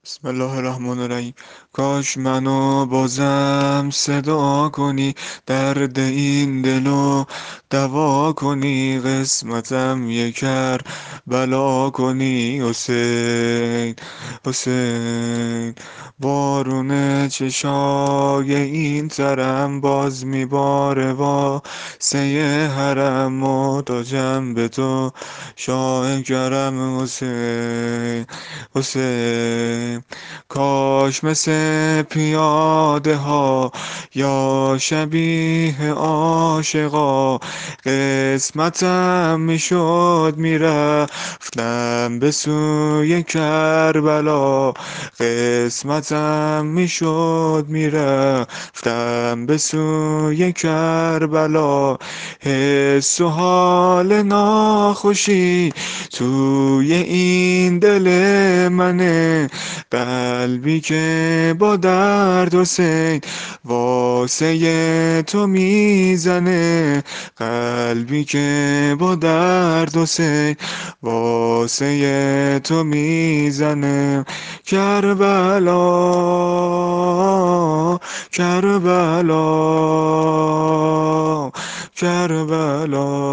بسم الله الرحمن الرحیم. کاش منو بازم صدا کنی، درد این دلو دوا کنی، قسمتم یکر بلا کنی. حسین حسین، بارون چشای این ترم باز میباره واسه حرم، محتاجم به تو شاه کرم. حسین حسین، کاش مثل پیاده ها یا شبیه عاشقا قسمتم میشد میرفتم به سوی کربلا، قسمتم میشد میرفتم به سوی کربلا. حس و حال ناخوشی توی این دل منه، قلبی که با درد حسین واسه تو میزنه، قلبی که با درد حسین واسه تو میزنه. کربلا کربلا کربلا